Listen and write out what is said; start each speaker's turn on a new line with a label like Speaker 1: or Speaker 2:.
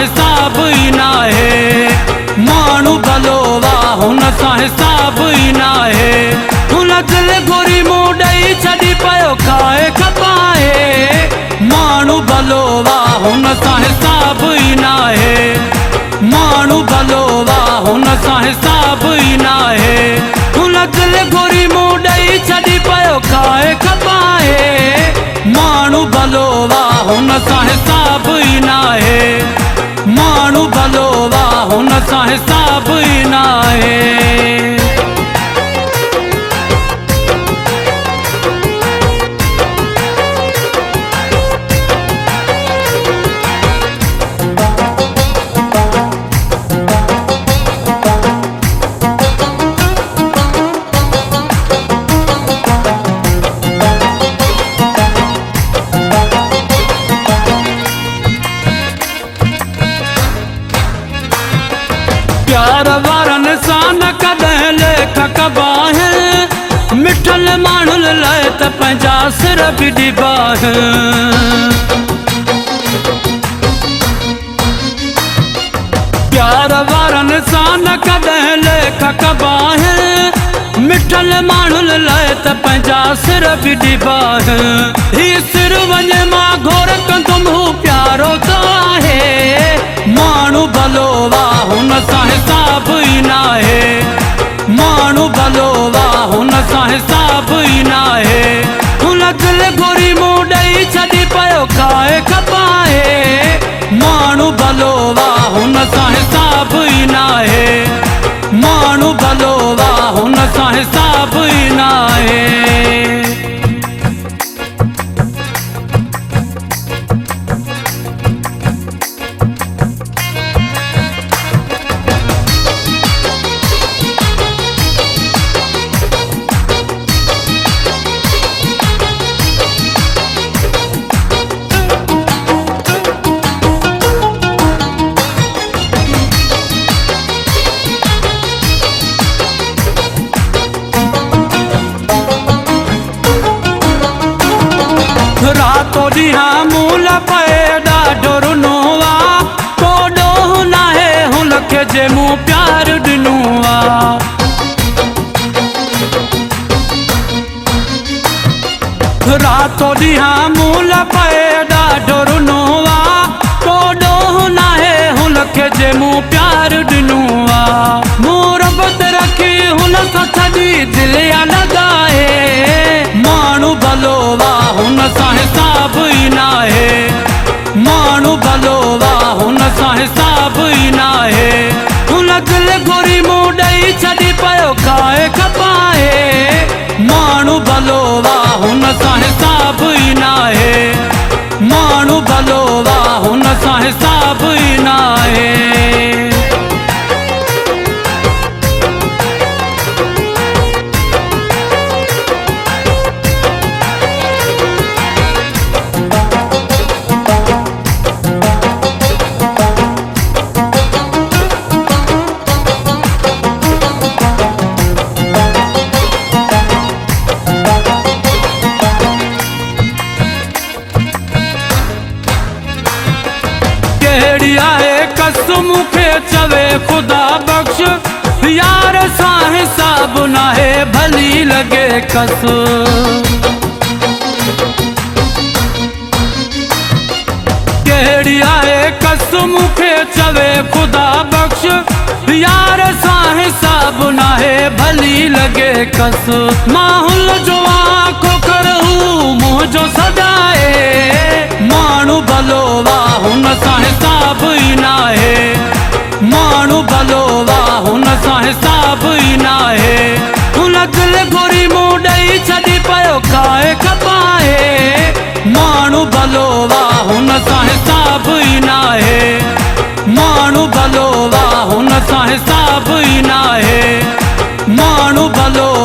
Speaker 1: हिसाब ई न आहे। माण्हू भलो वाह हुन सां हिसाब ई न आहे। हुन दिल घुरी मूं ॾेई छॾी पियो खाए खपाए। माण्हू भलो वाह हुन सां हिसाब ई न आहे। माण्हू भलो वाह हुन सां हिसाब ई न आहे। हुन दिल घुरी मूं ॾेई छॾी पियो खाए खपाए। माण्हू भलो वाह हुन सां हिसाब ई न आहे। माण्हू भलो वाह हुन सां हिसाब ई न आहे। प्यार वारनि सां न कॾहिं लेख कबा आहिनि। मिठल माण्हुनि लाइ त पंहिंजा सिर बि ॾिबा आहिनि। प्यार वारनि सां न कॾहिं लेख कबा आहिनि। मिठल माण्हुनि लाइ त पंहिंजा सिर बि ॾिबा आहिनि। ही सिर वञे मां घोर कंदुमि हू प्यारो त आहे। माण्हू भलो वाह हुन सां हिसाब ई न आहे। माण्हू भलो वाह हुन सां हिसाब ई न आहे। हुन दिल घुरी मूं ॾेई छॾी पियो खाए खपाए। माण्हू भलो वाह हुन सां हिसाब ई न आहे। माण्हू भलो वाह हुन सां हिसाब ई न आहे। रातो ॾींहुं मूल पए ॾाढो रुनो आहे। को ॾोह न आहे हुन खे जे मूं प्यार ॾिनो आहे। रातो ॾींहुं मूल पए ॾाढो रुनो आहे। को ॾोह न आहे हुन खे जे मूं प्यार ॾिनो आहे। मूं रब ते रखी हुन सां छॾी दिलि या लॻाए। माण्हू भलो वाह हुन सां हिसाब ई न आहे। माण्हू भलो वाह हुन सां हिसाब ई न आहे। हुन दिल घुरी मूं ॾेई छॾी पियो खाए खपाए। माण्हू भलो वाह हुन सां हिसाब ई न आहे। माण्हू भलो वाह हुन सां हिसाब ई न आहे। कहिड़ी आहे कसम मूंखे चवे ख़ुदा बख़्श। यार सां हिसाब न आहे भली लॻे कस। कहिड़ी आहे कसम मूंखे चवे ख़ुदा बख़्श। यार सां हिसाब न आहे भली लॻे कस। माहौल जो आखो कर हू मुंहिंजो सदाए। माण्हू भलो वाह हुन सां हिसाब ई न आहे। माण्हू भलो वाह हुन सां हिसाब ई न आहे। हुन दिल घुरी मूं ॾेई छॾी पियो खाए खपाए। माण्हू भलो वाह हुन सां हिसाब ई न आहे। माण्हू भलो वाह हुन सां हिसाब ई न आहे। माण्हू भलो